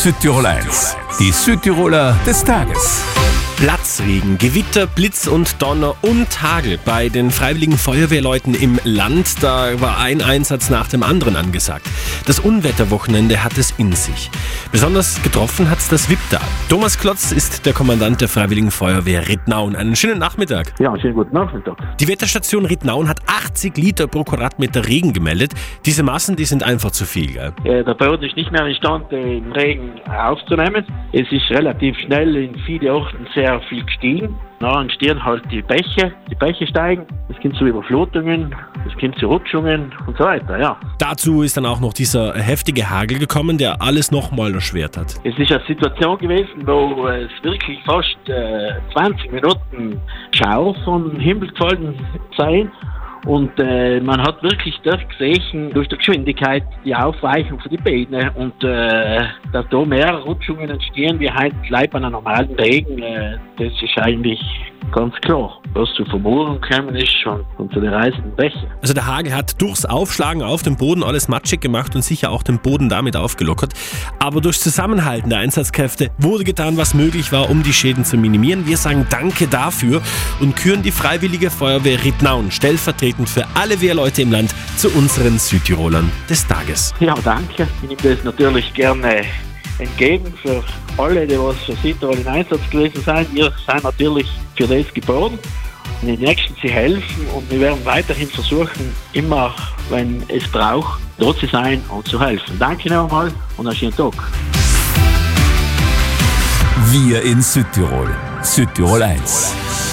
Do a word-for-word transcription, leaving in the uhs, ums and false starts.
Südtirol eins, die Südtiroler des Tages. Platzregen, Gewitter, Blitz und Donner und Hagel bei den Freiwilligen Feuerwehrleuten im Land. Da war ein Einsatz nach dem anderen angesagt. Das Unwetterwochenende hat es in sich. Besonders getroffen hat es das Wipptal. Thomas Klotz ist der Kommandant der Freiwilligen Feuerwehr Rittnauen. Einen schönen Nachmittag. Ja, schönen guten Nachmittag. Die Wetterstation Rittnauen hat achtzig Liter pro Quadratmeter Regen gemeldet. Diese Massen, die sind einfach zu viel, gell? Äh, der Boden ist nicht mehr imstande, den Regen aufzunehmen. Es ist relativ schnell in vielen Orten sehr viel gestiegen. Da entstehen halt die Bäche, die Bäche steigen, es kommt zu Überflutungen, es kommt zu Rutschungen und so weiter, ja. Dazu ist dann auch noch dieser heftige Hagel gekommen, der alles nochmal erschwert hat. Es ist eine Situation gewesen, wo es wirklich fast äh, zwanzig Minuten Schauer vom Himmel gefallen sei. Und äh, man hat wirklich das gesehen, durch die Geschwindigkeit, die Aufweichung für die Beine und äh, dass da mehr Rutschungen entstehen wie halt gleich bei einem normalen Regen, äh, das ist eigentlich ganz klar. Was zu Vermurung gekommen ist schon und zu den reißenden Bächen. Also der Hagel hat durchs Aufschlagen auf dem Boden alles matschig gemacht und sicher auch den Boden damit aufgelockert. Aber durch Zusammenhalten der Einsatzkräfte wurde getan, was möglich war, um die Schäden zu minimieren. Wir sagen Danke dafür und küren die Freiwillige Feuerwehr Rittnauen stellvertretend für alle Wehrleute im Land zu unseren Südtirolern des Tages. Ja, danke. Ich nehme das natürlich gerne entgegen für alle, die was für Südtirol in Einsatz gewesen sind. Wir sind natürlich für das geboren und den Nächsten zu helfen und wir werden weiterhin versuchen, immer, wenn es braucht, dort zu sein und zu helfen. Danke noch einmal und einen schönen Tag. Wir in Südtirol. Südtirol eins.